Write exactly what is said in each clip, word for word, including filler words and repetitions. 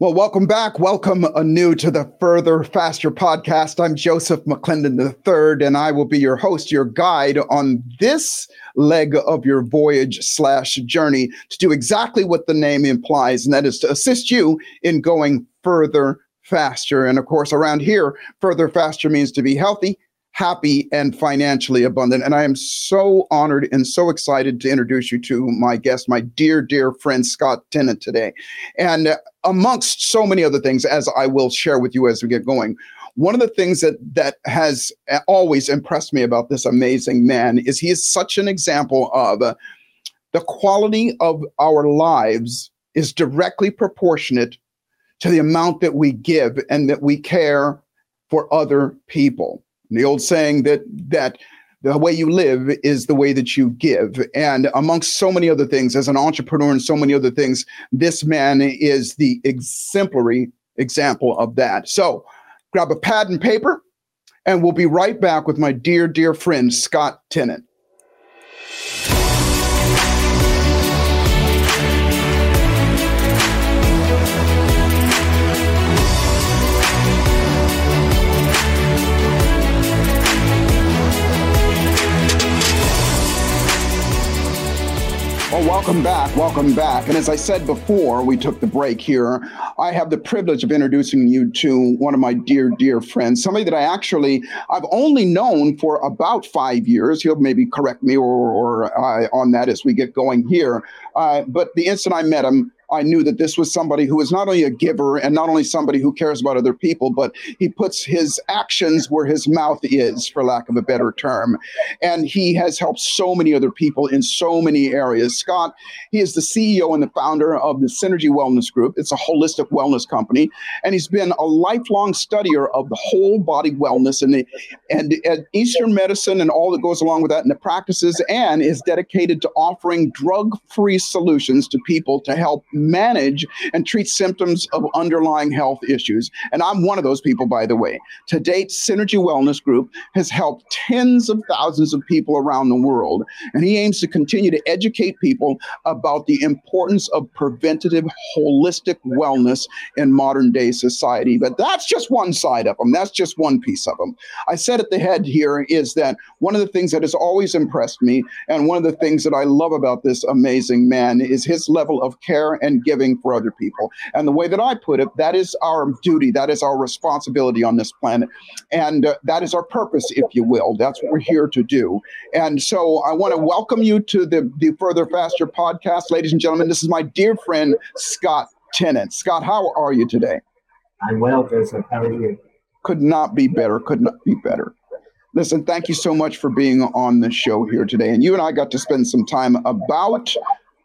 Well, welcome back. Welcome anew to the Further Faster podcast. I'm Joseph McClendon the third, and I will be your host, your guide on this leg of your voyage slash journey to do exactly what the name implies, and that is to assist you in going further faster. And of course, around here, further faster means to be healthy, happy, and financially abundant. And I am so honored and so excited to introduce you to my guest, my dear, dear friend, Scott Tennant today. And uh, amongst so many other things, as I will share with you as we get going, one of the things that that has always impressed me about this amazing man is he is such an example of uh, the quality of our lives is directly proportionate to the amount that we give and that we care for other people. The old saying that that the way you live is the way that you give. And amongst so many other things, as an entrepreneur and so many other things, this man is the exemplary example of that. So grab a pad and paper, and we'll be right back with my dear, dear friend, Scott Tennant. Well, welcome back. Welcome back. And as I said before, we took the break here. I have the privilege of introducing you to one of my dear, dear friends, somebody that I actually, I've only known for about five years. He'll maybe correct me or, or uh, on that as we get going here. Uh, but the instant I met him, I knew that this was somebody who is not only a giver and not only somebody who cares about other people, but he puts his actions where his mouth is, for lack of a better term. And he has helped so many other people in so many areas. Scott, he is the C E O and the founder of the Synergy Wellness Group. It's a holistic wellness company. And he's been a lifelong studier of the whole body wellness and, the, and, and Eastern medicine and all that goes along with that and the practices, and is dedicated to offering drug-free solutions to people to help manage and treat symptoms of underlying health issues. And I'm one of those people, by the way. To date, Synergy Wellness Group has helped tens of thousands of people around the world. And he aims to continue to educate people about the importance of preventative holistic wellness in modern day society. But that's just one side of them. That's just one piece of them. I said at the head here is that one of the things that has always impressed me, and one of the things that I love about this amazing man, is his level of care and and giving for other people. And the way that I put it, that is our duty. That is our responsibility on this planet. And uh, that is our purpose, if you will. That's what we're here to do. And so I want to welcome you to the, the Further Faster podcast. Ladies and gentlemen, this is my dear friend, Scott Tennant. Scott, how are you today? I'm well, Joseph. How are you? Could not be better. Could not be better. Listen, thank you so much for being on the show here today. And you and I got to spend some time about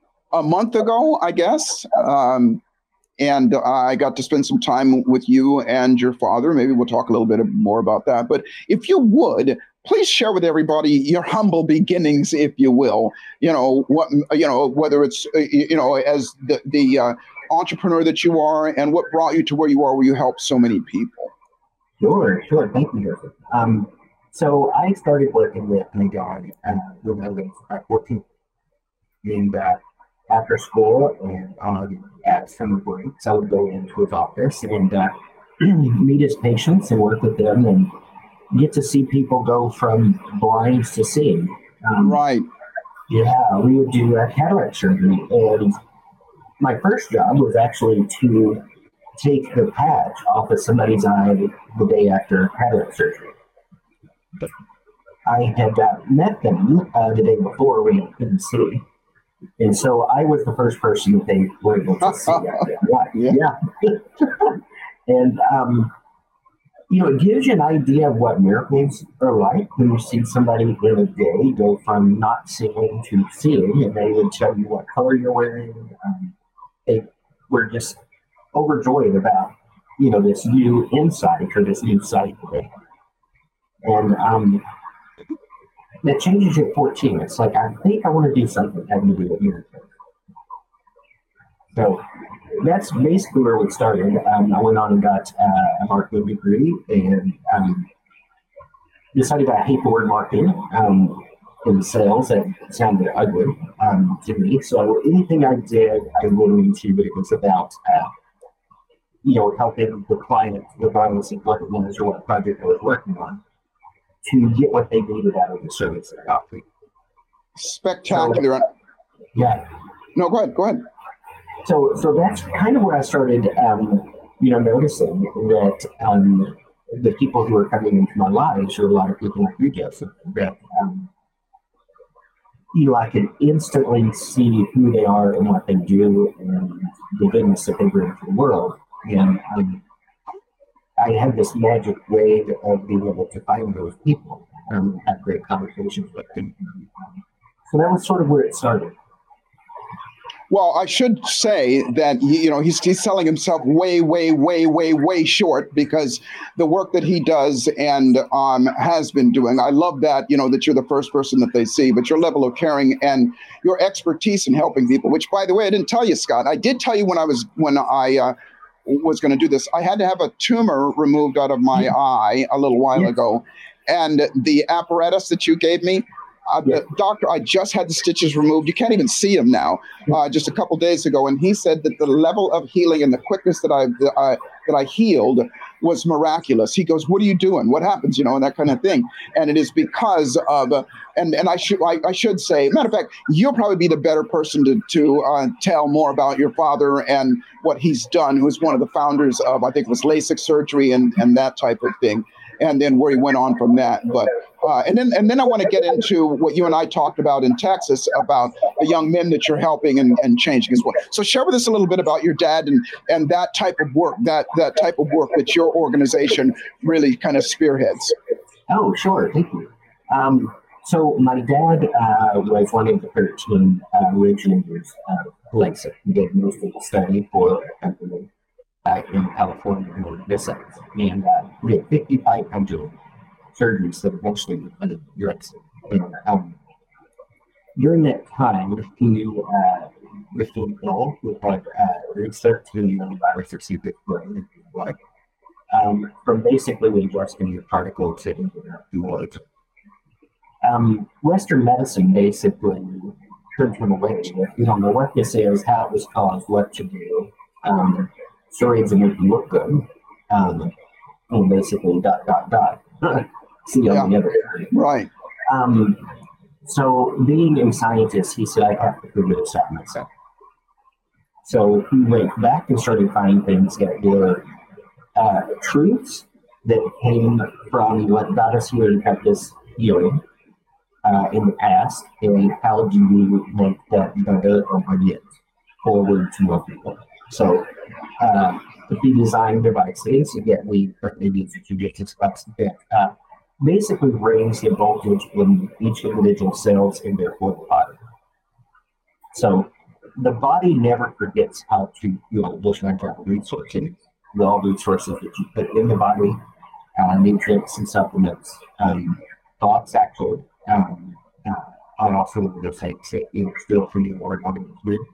a month ago, I guess. Um, and I got to spend some time with you and your father. Maybe we'll talk a little bit more about that. But if you would, please share with everybody your humble beginnings, if you will. You know, what, you know, whether it's, you know, as the, the uh, entrepreneur that you are, and what brought you to where you are, where you help so many people. Sure, sure. Thank you, Joseph. Um, so I started working with my dad uh, when I was uh, fourteen. And uh, after school and um, at summer breaks, I would go into his office and uh, meet his patients and work with them and get to see people go from blind to seeing. Um, right. Yeah, we would do uh, cataract surgery. And my first job was actually to take the patch off of somebody's eye the day after cataract surgery. I had uh, met them uh, the day before we couldn't see. And so I was the first person that they were able to see. yeah. yeah. and, um, you know, it gives you an idea of what miracles are like when you see somebody in a day go from not seeing to seeing, and they would tell you what color you're wearing. Um, they were just overjoyed about, you know, this new insight or this new sight. And, um, that changes you at fourteen. It's like, I think I want to do something having to do with miracles. So that's basically where we started. Um, I went on and got uh, a marketing degree and um, decided I hate the word marketing um, in sales. That sounded ugly um, to me. So anything I did, I went into, but it was about uh, you know, helping the client, regardless of what it was or what project I was working on, to get what they needed out of the service they're offering. Spectacular. So, yeah. No, go ahead. Go ahead. So, so that's kind of where I started, um, you know, noticing that um, the people who are coming into my lives are a lot of people like you, Jeff, that um, you know, I can instantly see who they are and what they do and the goodness that they bring to the world. And um, I had this magic way of being able to find those people and have great conversations with them. So that was sort of where it started. Well, I should say that, you know, he's, he's selling himself way, way, way, way, way short, because the work that he does and um, has been doing, I love that, you know, that you're the first person that they see, but your level of caring and your expertise in helping people, which, by the way, I didn't tell you, Scott. I did tell you when I was, when I uh, was going to do this, I had to have a tumor removed out of my yeah. eye a little while yeah. ago. And the apparatus that you gave me, Uh, yeah. the doctor, I just had the stitches removed. You can't even see them now. Uh, just a couple days ago, and he said that the level of healing and the quickness that I that I, that I healed was miraculous. He goes, "What are you doing? What happens?" You know, and that kind of thing. And it is because of, uh, and and I should I, I should say, matter of fact, you'll probably be the better person to to uh, tell more about your father and what he's done. Who's one of the founders of, I think it was LASIK surgery and and that type of thing. And then where he went on from that. But uh, and then and then I want to get into what you and I talked about in Texas about the young men that you're helping and, and changing as well. So share with us a little bit about your dad and and that type of work, that that type of work that your organization really kind of spearheads. Oh, sure. Thank you. Um, so my dad uh, was one of the thirteen uh, originators of LASIK. He did most of the study for the company Uh, in California in this and uh, we had fifty-five hundred surgeries that eventually went into Europe. And um, during that time, he knew uh, Richard Bell, who had uh, research to the virus or C brain, um, from basically adjusting your particle to the world. Um, Western medicine basically turned him away. You don't know what this is, how it was caused, what to do. Um, Stories that make you look good, um, and basically dot dot dot. See you on the other side. Right. Um, so, being a scientist, he said, "I have to figure this out myself." So he went back and started finding things that were uh, truths that came from what got us here and kept us healing uh, in the past, and how do we make that better or yet forward to more people. So, uh, if we design devices, again, we maybe to get to that uh, basically raise the voltage in each individual cells in their whole body. So, the body never forgets how to, you know, those kinds of resources, all resources that you put in the body, uh, nutrients and supplements, um, thoughts actually, um, uh, are also the things that, you know, still pretty organic.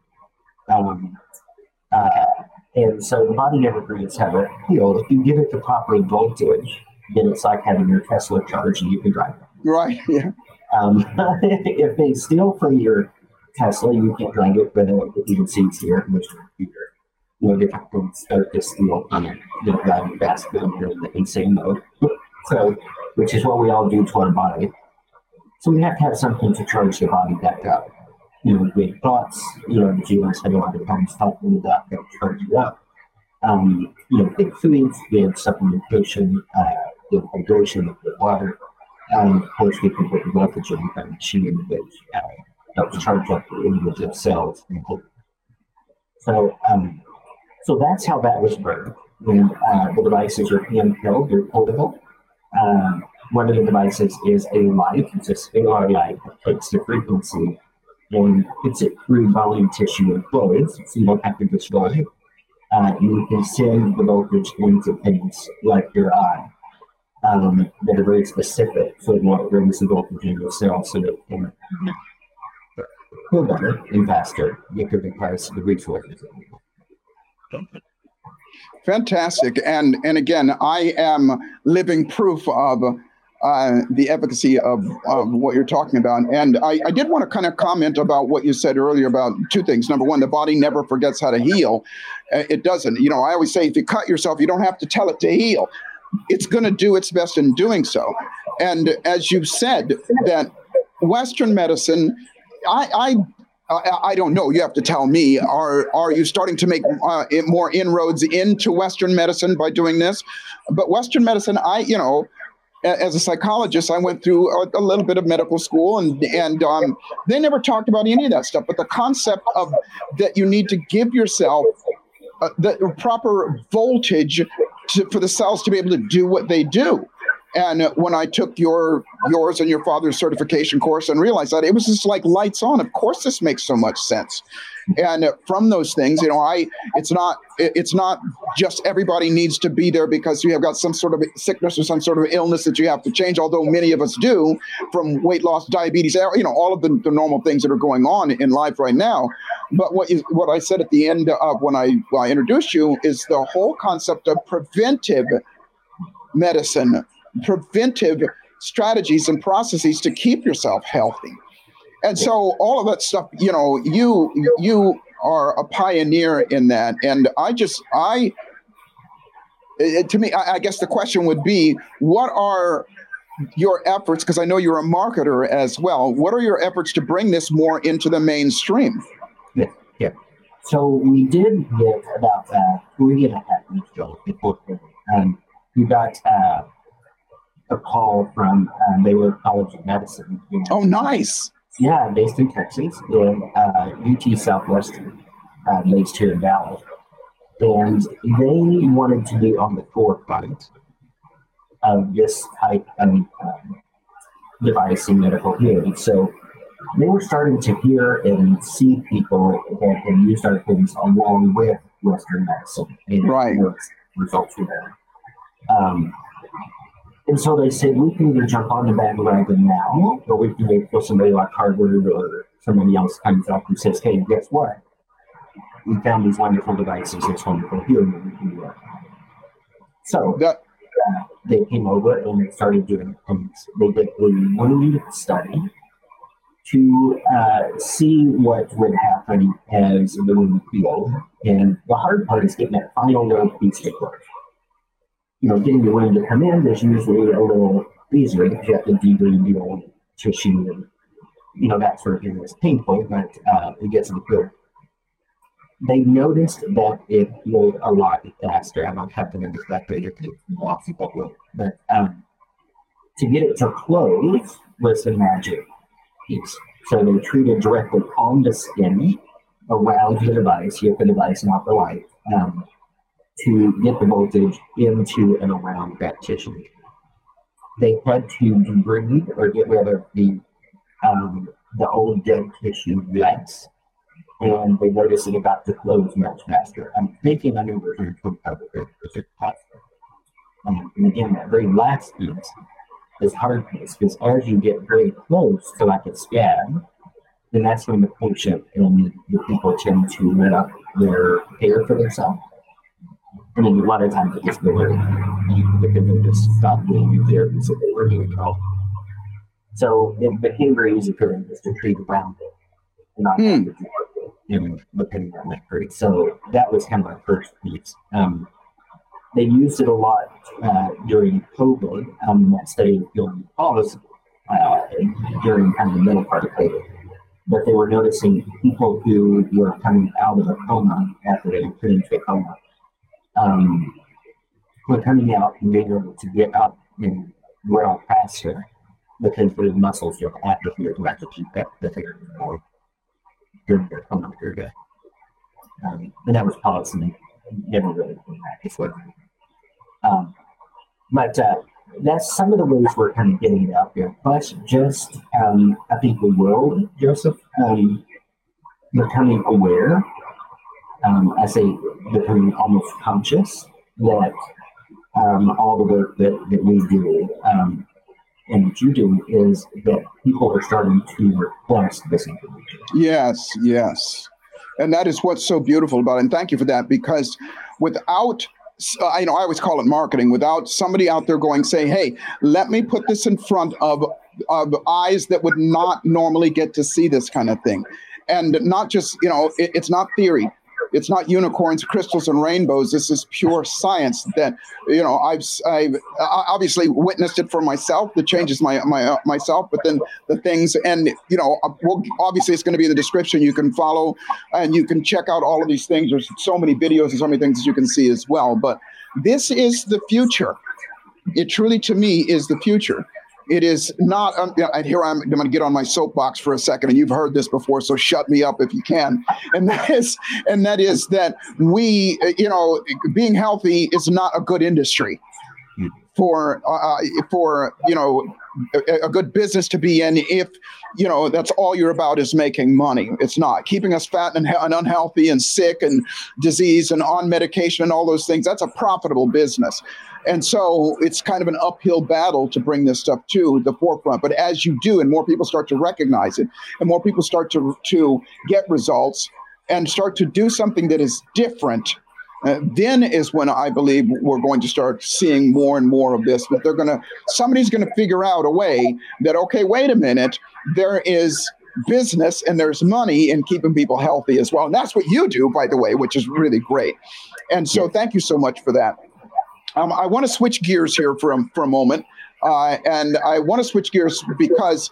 Um, Uh, and so the body never forgets how to heal. If you give it the proper voltage, then it's like having your Tesla charged and you can drive it. Right, yeah. Um, if they steal from your Tesla, you can't drive it, but uh, you can see it's here, which computer, you know, different things start to steal on it, you know, driving fast, but you're in the insane mode. So, which is what we all do to our body. So we have to have something to charge the body back up. You know, great thoughts, you know, the G S had a lot of times talking about that charge you up. Um, you know, big foods, we have supplementation, uh, with hydration, with water. Um, of course, we can put the voltage in the machine, which uh, helps charge up the individual cells. So, um, so that's how that was birthed. And uh, the devices are handheld, they're portable. Um, one of the devices is a light, it's a singular light that takes the frequency and puts it through volume tissue and fluids, so you don't have to destroy it. Uh, you can send the voltage into things like your eye um, that are very specific, so it won't brings the voltage in your cell so that it can feel better and faster. You can requires the resources. Fantastic. And and again, I am living proof of uh, the efficacy of, of what you're talking about. And I, I did want to kind of comment about what you said earlier about two things. Number one, the body never forgets how to heal. Uh, It doesn't. You know, I always say if you cut yourself, you don't have to tell it to heal. It's going to do its best in doing so. And as you've said, that Western medicine, I, I I, I don't know. You have to tell me. Are are you starting to make uh, more inroads into Western medicine by doing this? But Western medicine, I you know, a- as a psychologist, I went through a, a little bit of medical school, and and um, they never talked about any of that stuff. But the concept of that you need to give yourself uh, the proper voltage to, for the cells to be able to do what they do. And when I took your yours and your father's certification course and realized that, it was just like lights on. Of course, this makes so much sense. And from those things, you know, I it's not it's not just everybody needs to be there because you have got some sort of sickness or some sort of illness that you have to change. Although many of us do, from weight loss, diabetes, you know, all of the, the normal things that are going on in life right now. But what is what I said at the end of when I, when I introduced you is the whole concept of preventive medicine. Preventive strategies and processes to keep yourself healthy. And so all of that stuff, you know, you you are a pioneer in that. And I just, I, it, to me, I, I guess the question would be, what are your efforts, because I know you're a marketer as well, what are your efforts to bring this more into the mainstream? Yeah, yeah. So we did get about uh, three and a half weeks ago before um, we got uh, a call from uh, Baylor College of Medicine. You know. Oh, nice. Yeah, based in Texas, in uh, U T Southwestern, uh, based here in Dallas. And they wanted to be on the forefront of this type of um, device in medical healing. So they were starting to hear and see people that had used our things along with Western medicine. And right. Results were there. Um, And so they said, we can either jump on the bandwagon now, or we can wait for somebody like Harvard or somebody else comes up and says, hey, guess what? We found these wonderful devices, this wonderful healing that we can do. So that, uh, they came over and they started doing things. They did a one-week study to uh, see what would happen as the wound healed. And the hard part is getting that final little piece to work. You know, getting the wound to come in is usually a little easier because you have to debride the old tissue and, you know, that sort of thing is painful, but uh, it gets them good. They noticed that it healed a lot faster. I don't have to know exactly your lots of people will, but um, to get it to close was the magic piece. So they treated directly on the skin around the device, hit the device, not the light. Um, to get the voltage into and around that tissue. They had to debride or get rid of the um, the old dead tissue less, and they noticed it about to close much faster. I'm thinking a new version of it is possible. Um, and again, that very last piece is hard piece because as you get very close to like a scab, then that's when the patient and the people tend to let up their care for themselves. I mean, a lot of times it just goes away because they just stop doing the therapy so they were doing it all. So it became very easy for them just to treat around it and not have to do it, you know, depending on that period. So that was kind of my first piece. Um, they used it a lot uh, during COVID, um, that study of healing cause uh, during kind of the middle part of COVID. But they were noticing people who were coming out of a coma after they were put into a coma. Um, were coming out and being able to get up and grow faster because the muscles are atrophied to actually keep that the figure more during their coma period. Um, and that was policy. Never really came back before. Um, but uh, that's some of the ways we're kind of getting it out there. Plus, just um, I think the world, Joseph, um, becoming aware. Um, I say becoming almost conscious that um, all the work that, that we do um, and that you do is that people are starting to request this information. Yes, yes. And that is what's so beautiful about it. And thank you for that, because without I you know I always call it marketing, without somebody out there going, say, hey, let me put this in front of, of eyes that would not normally get to see this kind of thing. And not just, you know, it, it's not theory. It's not unicorns, crystals, and rainbows. This is pure science that, you know, I've, I've obviously witnessed it for myself. The changes my, my, uh, myself, but then the things, and, you know, we'll, obviously it's going to be in the description. You can follow and you can check out all of these things. There's so many videos and so many things that you can see as well. But this is the future. It truly, to me, is the future. It is not, um, you know, and here I'm, I'm going to get on my soapbox for a second, and you've heard this before, so shut me up if you can. And that is, and that is that we, you know, being healthy is not a good industry for, uh, for, you know, a, a good business to be in if, you know, that's all you're about is making money. It's not. Keeping us fat and, and unhealthy and sick and disease and on medication and all those things, that's a profitable business. And so it's kind of an uphill battle to bring this stuff to the forefront. But as you do, and more people start to recognize it, and more people start to, to get results and start to do something that is different, uh, then is when I believe we're going to start seeing more and more of this. But they're going to, somebody's going to figure out a way that, okay, wait a minute, there is business and there's money in keeping people healthy as well. And that's what you do, by the way, which is really great. And so thank you so much for that. Um, I want to switch gears here for a, for a moment, uh, and I want to switch gears because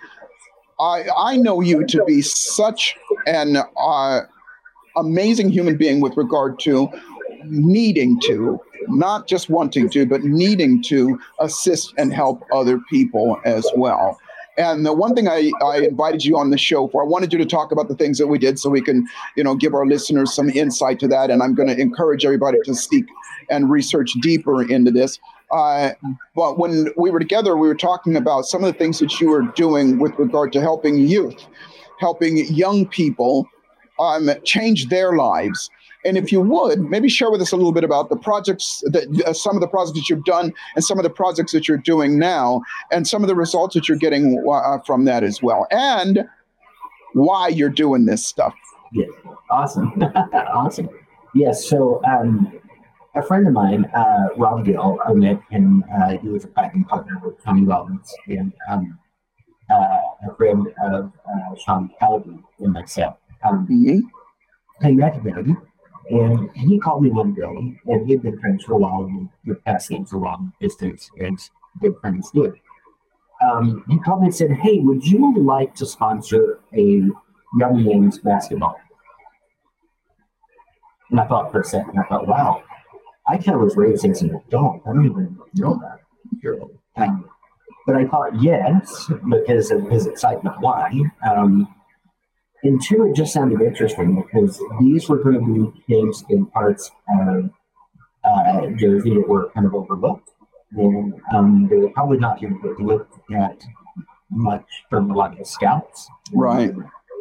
I I know you to be such an uh, amazing human being with regard to needing to, not just wanting to, but needing to assist and help other people as well. And the one thing I, I invited you on the show for, I wanted you to talk about the things that we did so we can, you know, give our listeners some insight to that. And I'm going to encourage everybody to seek and research deeper into this. Uh, but when we were together, we were talking about some of the things that you were doing with regard to helping youth, helping young people um, change their lives. And if you would, maybe share with us a little bit about the projects, that uh, some of the projects that you've done and some of the projects that you're doing now and some of the results that you're getting uh, from that as well, and why you're doing this stuff. Yeah, awesome. Awesome. Yes, so um, a friend of mine, uh, Rob Gill, I met him, uh, he was a packing partner with Tony Robbins, and um, uh, a friend of uh, Sean Callaghan and myself. Um, mm-hmm. I met him. And he called me one day, and he'd been friends for a while, and we passed things a long distance, as good friends do. Um, he called me and said, hey, would you like to sponsor a young men's basketball? And I thought for a second, I thought, wow, I kind of was raised as an adult. I don't even know that. You're um, but I thought, yes, because of his excitement. Why? Um, And two, it just sounded interesting because these were going to be kids in parts of uh, Jersey that were kind of overlooked. And um, they were probably not going to look at much from a lot of scouts. Right.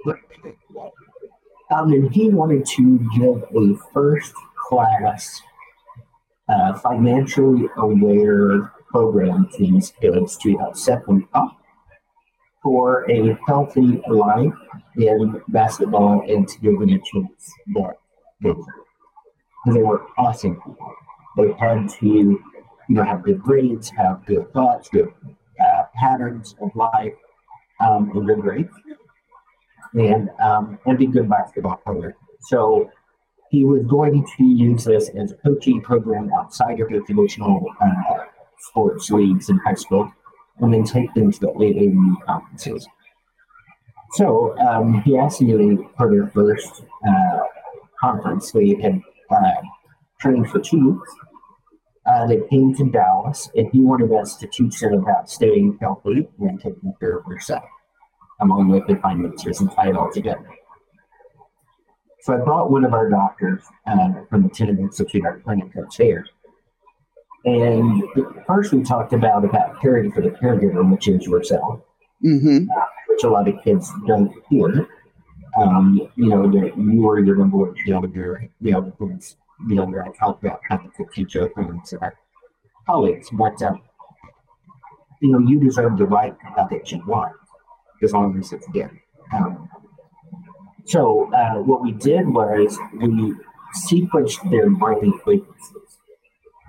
Um, and he wanted to give a first class, uh, financially aware program to these kids to help set them up for a healthy life in basketball and to give them a chance there. They were awesome people. They had to, you know, have good grades, have good thoughts, good uh, patterns of life, um, and good grades, and um, and be good basketball players. So he was going to use this as a coaching program outside of the traditional uh, sports leagues in high school, and then take them to the A A U conferences. So um, he asked me for their first uh, conference. They had uh, trained for two weeks. Uh, they came to Dallas, and he wanted us to teach them about staying healthy and taking care of yourself, along with the finances and tie it all together. So I brought one of our doctors uh, from the Tennant Institute, our clinic upstairs. And first we talked about, about caring for the caregiver, which is yourself, mm-hmm. uh, which a lot of kids don't hear. Um, you know, that you are your number one caregiver, the other things, you know, where I talk about kind of the future things of our colleagues, but, uh, you know, you deserve the right to have that you want, as long as it's there. Um, so uh, what we did was we sequenced their brain frequencies.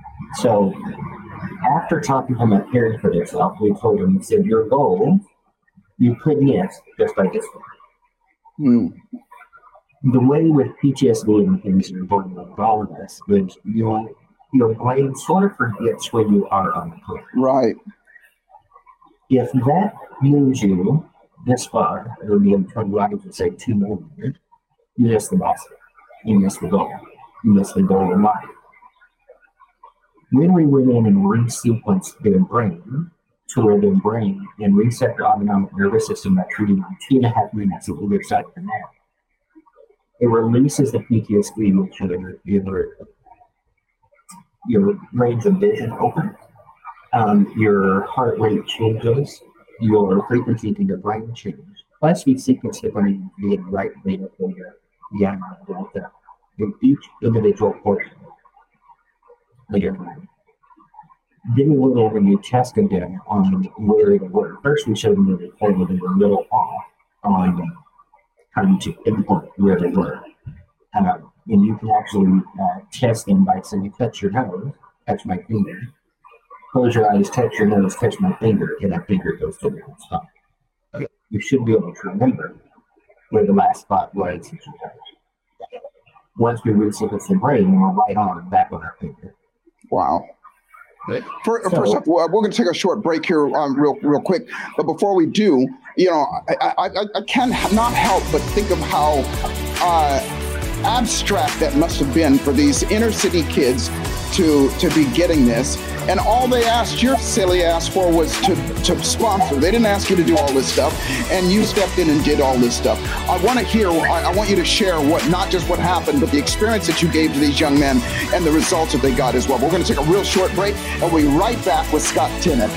So after talking to my parents for themselves, we told them, we said, your goal, you could miss just by this one. Hmm. The way with P T S D and things you're going with all of this is your, your brain sort of forgets when you are on the cliff. Right. If that moves you this far, or the internal I would say two millimeters, you miss the boss. You miss the goal. You miss the goal in life. When we went in and resequenced their brain to where their brain and reset their autonomic nervous system by treating them two and a half minutes of the side of the nap, it releases the P T S D, which your, your, your range of vision opens, um, your heart rate changes, your frequency in your brain changes. Plus, we sequence the brain being right beta, theta, gamma, delta, in each individual portion of your brain. Then we went over and you tested them on where they were. First, we showed them that they played with a little off on trying to pinpoint where they were. Uh, and you can actually uh, test them by saying, touch your nose, touch my finger. Close your eyes, touch your nose, touch my finger, and that finger goes to the last spot. Okay. You should be able to remember where the last spot was that you touched. Once we resequence the brain, we're right on back on our finger. Wow. For, so, first up, we're going to take a short break here um, real real quick. But before we do, you know, I, I, I can't not help but think of how uh, abstract that must have been for these inner city kids to to be getting this. And all they asked your silly ass for was to, to sponsor. They didn't ask you to do all this stuff. And you stepped in and did all this stuff. I want to hear, I, I want you to share what, not just what happened, but the experience that you gave to these young men and the results that they got as well. We're going to take a real short break and we'll be right back with Scott Tennant.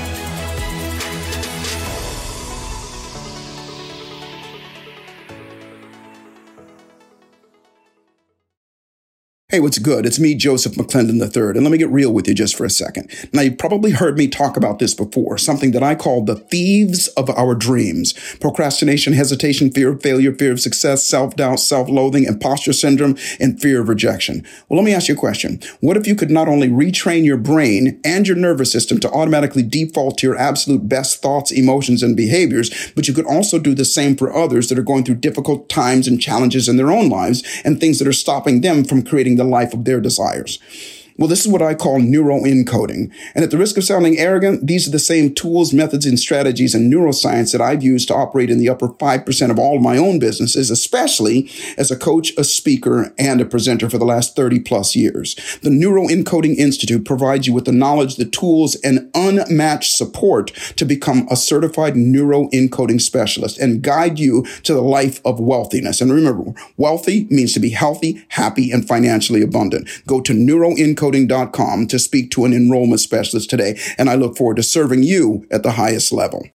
Hey, what's good? It's me, Joseph McClendon the third, and let me get real with you just for a second. Now, you've probably heard me talk about this before, something that I call the thieves of our dreams. Procrastination, hesitation, fear of failure, fear of success, self-doubt, self-loathing, imposter syndrome, and fear of rejection. Well, let me ask you a question. What if you could not only retrain your brain and your nervous system to automatically default to your absolute best thoughts, emotions, and behaviors, but you could also do the same for others that are going through difficult times and challenges in their own lives and things that are stopping them from creating the life of their desires? Well, this is what I call neuroencoding. And at the risk of sounding arrogant, these are the same tools, methods, and strategies in neuroscience that I've used to operate in the upper five percent of all of my own businesses, especially as a coach, a speaker, and a presenter for the last thirty plus years. The Neuroencoding Institute provides you with the knowledge, the tools, and unmatched support to become a certified neuroencoding specialist and guide you to the life of wealthiness. And remember, wealthy means to be healthy, happy, and financially abundant. Go to neuroencoding dot com to speak to an enrollment specialist today, and I look forward to serving you at the highest level.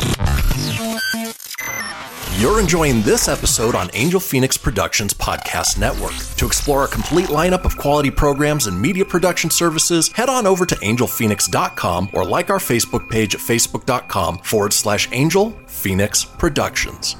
You're enjoying this episode on Angel Phoenix Productions Podcast Network. To explore a complete lineup of quality programs and media production services, head on over to angel phoenix dot com or like our Facebook page at facebook.com forward slash Angel Phoenix Productions.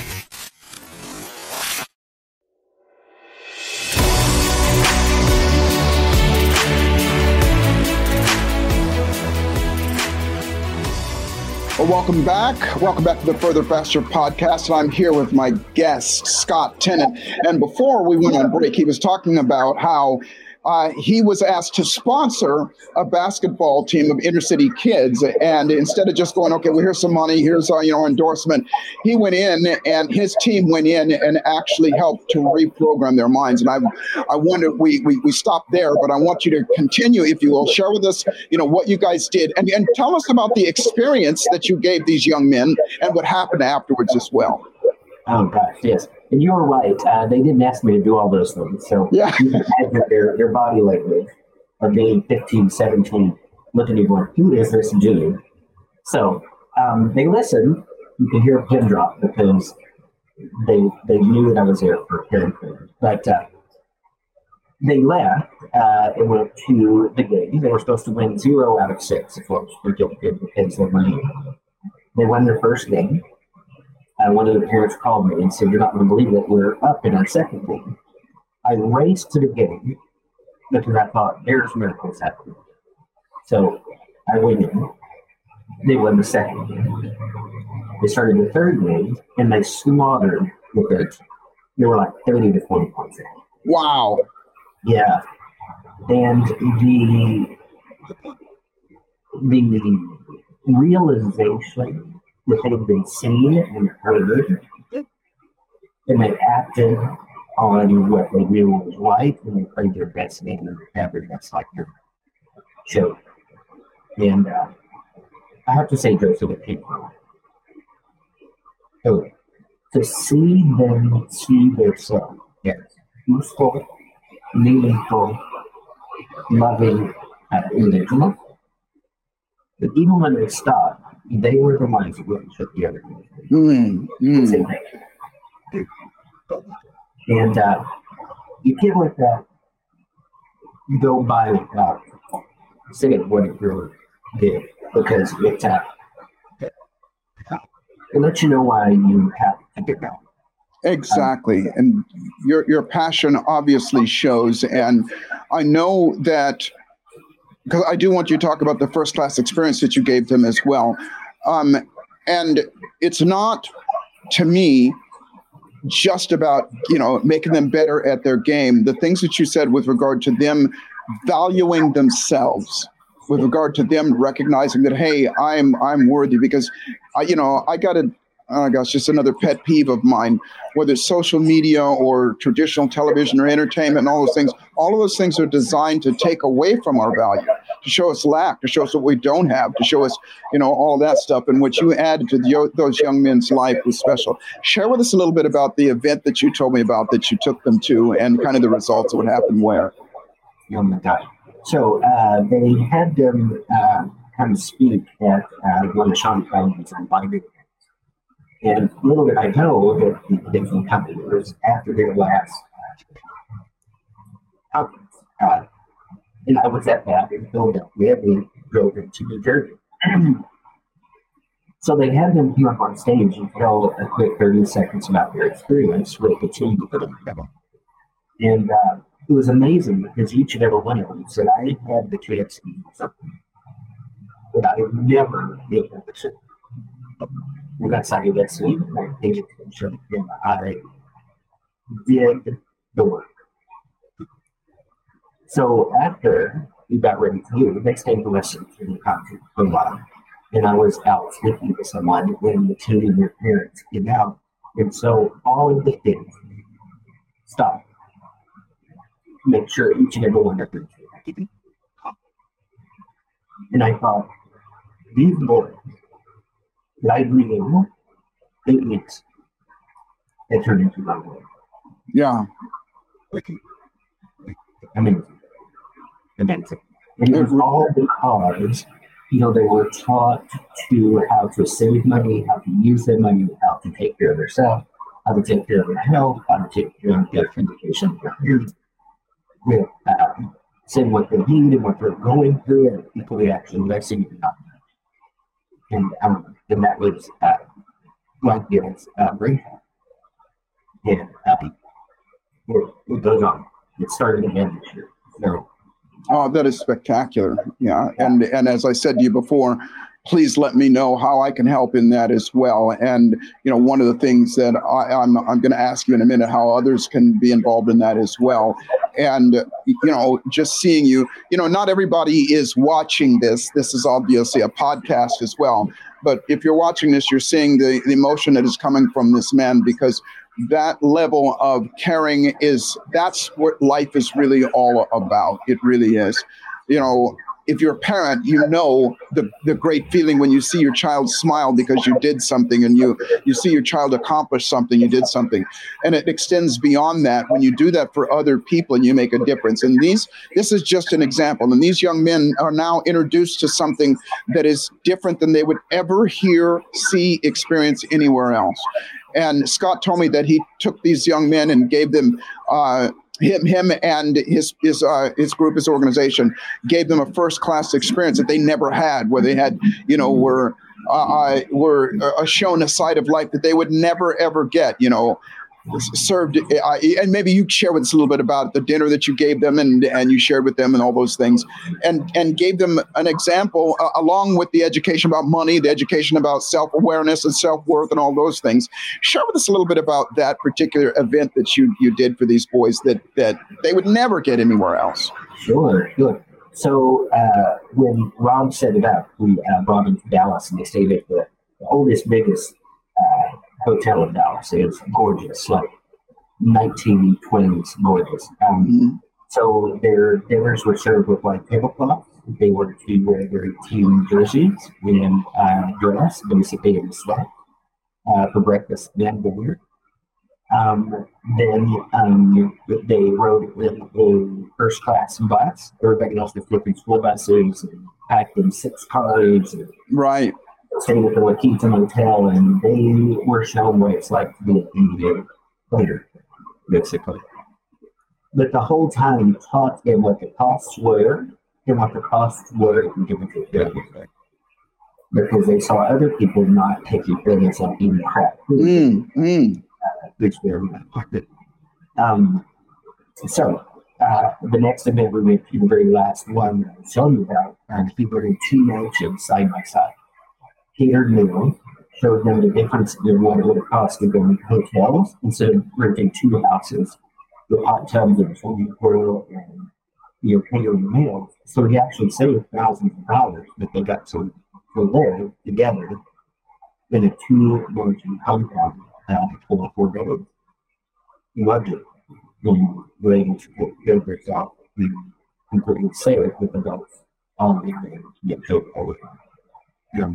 Well, welcome back. Welcome back to the Further Faster podcast. And I'm here with my guest, Scott Tennant. And before we went on break, he was talking about how uh, he was asked to sponsor a basketball team of inner city kids. And instead of just going, okay, well, here's some money, here's our, you know, endorsement, he went in and his team went in and actually helped to reprogram their minds. And I I wonder, we, we, we stopped there, but I want you to continue, if you will, share with us, you know, what you guys did and, and tell us about the experience that you gave these young men and what happened afterwards as well. Oh, gosh, yes. And you were right. Uh, they didn't ask me to do all those things. So yeah. You can imagine their, their body language of being fifteen, seventeen, looking at you going, who is this dude? So um, they listened. You could hear a pin drop because they they knew that I was there for caring for them. But uh, they left uh, and went to the game. They were supposed to win zero out of six, of course, because they won. They won their first game. Uh, one of the parents called me and said, "You're not going to believe it. We're up in our second game." I raced to the game because I thought there's miracles happening. So I went in. They won the second game. They started the third game, and they slaughtered the third team. They were like thirty to forty points ahead. Wow. Yeah. And the the realization that they've been seen and heard, and they acted on what they knew was right, and they played their best game ever. That's like their show. And uh, I have to say, Joseph, it paid for it. So to see them see themselves as useful, meaningful, loving uh, individuals, but even when they stopped, they were the ones that really took the other one. Mm, mm. And uh, you can't let that go by without saying what it really did, because it, uh, it lets you know why you have to do that. Exactly. And your your passion obviously shows. And I know that, because I do want you to talk about the first class experience that you gave them as well. Um, and it's not, to me, just about, you know, making them better at their game. The things that you said with regard to them valuing themselves, with regard to them recognizing that, hey, I'm I'm worthy, because, I, you know, I got to, oh gosh, just another pet peeve of mine, whether it's social media or traditional television or entertainment and all those things, all of those things are designed to take away from our value, to show us lack, to show us what we don't have, to show us, you know, all that stuff. And what you added to the, those young men's life was special. Share with us a little bit about the event that you told me about that you took them to, and kind of the results of what happened where. Oh my God. So uh, they had them uh, kind of speak at uh, one of Sean Clayton's invited. And little did I know that the different companies after their last conference. Uh, and I was at that in Philadelphia. We drove into New Jersey. So they had them come up on stage and tell a quick thirty seconds about their experience with the team. And uh, it was amazing, because each and every one of them said, I had the chance to do something that I would never be able to do. And that's how you get sleep. I paid attention, and I did the work. So after we got ready to leave, they stayed to listen to the conference for a while. And I was out speaking with someone when the two of their parents came out. And so all of the kids stopped. Make sure each and every one of them. And I thought, these boys that I knew eight weeks had turned into my boy. Yeah. Amazing. Amazing. And it was all because, you know, they were taught to how to save money, how to use their money, how to take care of themselves, how to take care of their health, how to take care of their education, with um, saying what they need and what they're going through, and people they actually listening to. And um, and that was uh, what gives uh, great. And uh, it, it goes on. It started again this year. So, oh, that is spectacular. Yeah. And and as I said to you before, please let me know how I can help in that as well. And, you know, one of the things that I, I'm I'm going to ask you in a minute, how others can be involved in that as well. And, you know, just seeing you, you know, not everybody is watching this. This is obviously a podcast as well. But if you're watching this, you're seeing the, the emotion that is coming from this man, because that level of caring is, that's what life is really all about. It really is. You know, if you're a parent, you know the, the great feeling when you see your child smile because you did something, and you, you see your child accomplish something, you did something. And it extends beyond that when you do that for other people and you make a difference. And these, this is just an example. And these young men are now introduced to something that is different than they would ever hear, see, experience anywhere else. And Scott told me that he took these young men and gave them uh, him, him and his his uh, his group, his organization, gave them a first class experience that they never had, where they had, you know, were uh, were uh, shown a side of life that they would never ever get, you know. served, uh, and maybe you share with us a little bit about the dinner that you gave them, and and you shared with them and all those things, and and gave them an example uh, along with the education about money, the education about self-awareness and self-worth and all those things. Share with us a little bit about that particular event that you you did for these boys that that they would never get anywhere else. Sure, sure. So uh, when Rob set it up, we uh, brought them to Dallas, and they stayed at the, the oldest, biggest uh, hotel in Dallas. It's gorgeous, like nineteen twenties gorgeous. Um, mm-hmm. So their dinners were served with like tablecloths. They were to wear their team jerseys and uh, dress, basically in sweat, uh, for breakfast and dinner. Um, then um, they rode in a first-class bus. Everybody else was flipping school buses and packed in six cars. And right. Stayed at the La Quinta Motel, and they were shown what it's like to be an N B A player, basically. But the whole time, taught them what the costs were and what the costs were in giving to the because they saw other people not taking advantage of eating crap food. Mm, mm. Which they're um, so uh, the next event we went to, the very last one I was telling you about, and people were in two mansions side by side. Catered meal, showed them the difference in what it would cost to go in hotels instead of renting two houses with hot tubs and swimming pool and, you know, catering meals. So he actually saved thousands of dollars that they got to, to live together in a two-mansion compound. Uh, for four dollars. He loved it. And were able to go for yourself and completely safe with adults all the way to get killed all the time. Yeah.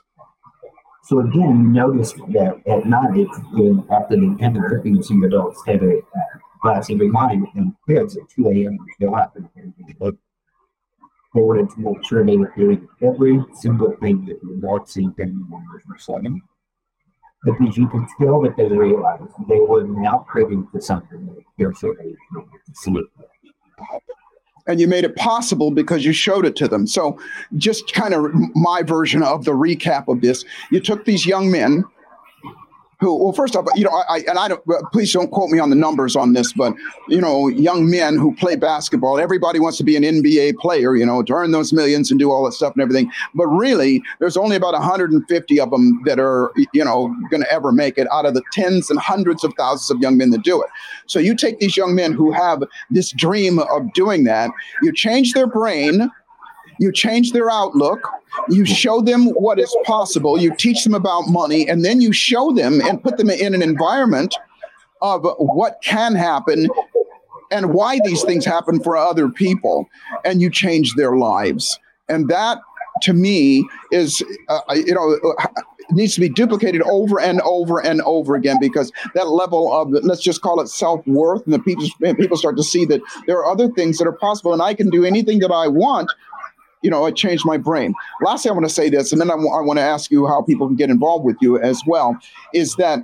So again, you notice that at night, when after the dinner, you see adults have a glass of wine and kids at two a.m. still up. They wanted to make sure they were doing every single thing that the Nazi family members were saying. Because you can tell that they realized they were now privy to something that they're so able to see. And you made it possible because you showed it to them. So just kind of my version of the recap of this, you took these young men who, well, first off, you know, I, and I don't, please don't quote me on the numbers on this, but, you know, young men who play basketball, everybody wants to be an N B A player, you know, to earn those millions and do all that stuff and everything. But really, there's only about one hundred fifty of them that are, you know, going to ever make it out of the tens and hundreds of thousands of young men that do it. So you take these young men who have this dream of doing that, you change their brain, you change their outlook, you show them what is possible, you teach them about money, and then you show them and put them in an environment of what can happen and why these things happen for other people, and you change their lives. And that, to me, is, uh, you know, needs to be duplicated over and over and over again, because that level of, let's just call it self-worth, and the people, people start to see that there are other things that are possible, and I can do anything that I want. You know, it changed my brain. Lastly, I want to say this, and then I, w- I want to ask you how people can get involved with you as well, is that,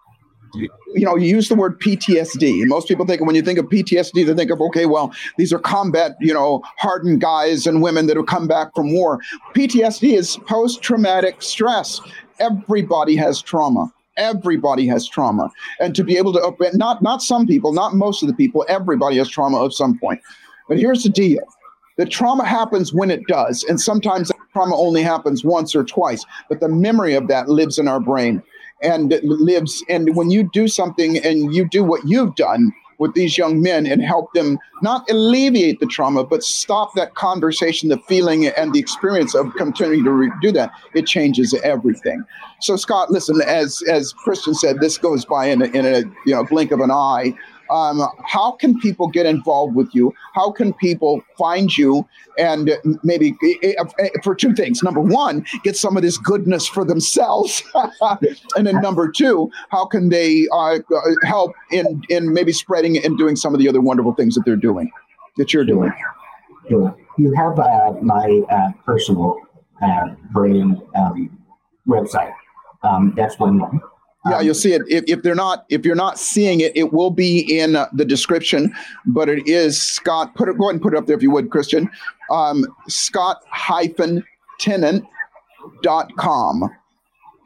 you know, you use the word P T S D. And most people think, when you think of P T S D, they think of, okay, well, these are combat, you know, hardened guys and women that have come back from war. P T S D is post-traumatic stress. Everybody has trauma. Everybody has trauma. And to be able to, not, not some people, not most of the people, everybody has trauma at some point. But here's the deal. The trauma happens when it does, and sometimes the trauma only happens once or twice, but the memory of that lives in our brain and it lives. And when you do something and you do what you've done with these young men and help them not alleviate the trauma, but stop that conversation, the feeling and the experience of continuing to re- do that, it changes everything. So Scott, listen, as as Christian said, this goes by in a, in a you know blink of an eye. Um, how can people get involved with you? How can people find you? And maybe for two things. Number one, get some of this goodness for themselves. And then number two, how can they uh, help in, in maybe spreading and doing some of the other wonderful things that they're doing, that you're doing? Sure. You have uh, my uh, personal uh, brand um, website. Um, that's one one. Yeah, you'll see it. If, if they're not, if you're not seeing it, it will be in uh, the description. But it is Scott. Put it. Go ahead and put it up there if you would, Christian. Um, Scott Tennant dot com,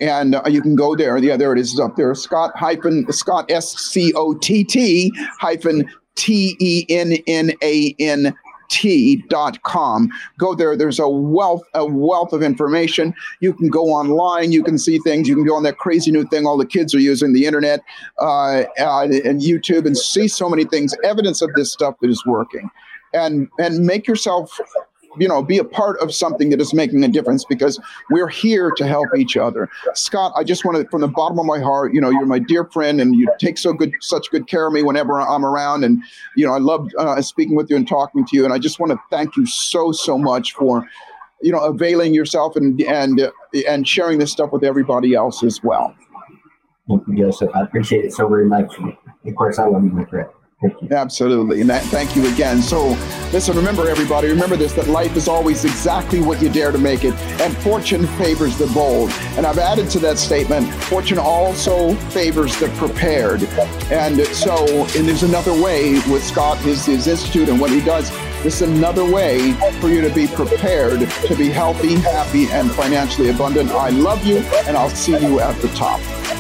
And uh, you can go there. Yeah, there it is up there. Scott hyphen Scott S C O T T hyphen T E N N A N T dot com. Go there. There's a wealth, a wealth of information. You can go online. You can see things. You can go on that crazy new thing all the kids are using, the internet uh, uh, and YouTube, and see so many things, evidence of this stuff that is working. And and make yourself, you know, be a part of something that is making a difference, because we're here to help each other. Scott, I just want to, from the bottom of my heart, you know, you're my dear friend, and you take so good, such good care of me whenever I'm around. And, you know, I love uh, speaking with you and talking to you. And I just want to thank you so, so much for, you know, availing yourself and, and, uh, and sharing this stuff with everybody else as well. Thank you, Joseph. I appreciate it so very much. Of course, I love you, my friend. Absolutely. And that, thank you again. So listen, remember everybody, remember this, that life is always exactly what you dare to make it. And fortune favors the bold. And I've added to that statement, fortune also favors the prepared. And so, and there's another way with Scott, his, his institute and what he does. This is another way for you to be prepared to be healthy, happy, and financially abundant. I love you, and I'll see you at the top.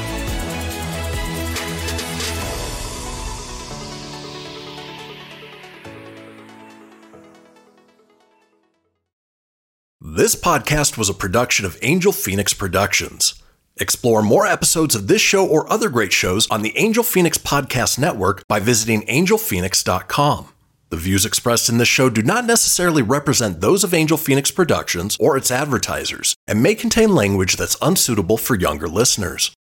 This podcast was a production of Angel Phoenix Productions. Explore more episodes of this show or other great shows on the Angel Phoenix Podcast Network by visiting angel phoenix dot com. The views expressed in this show do not necessarily represent those of Angel Phoenix Productions or its advertisers, and may contain language that's unsuitable for younger listeners.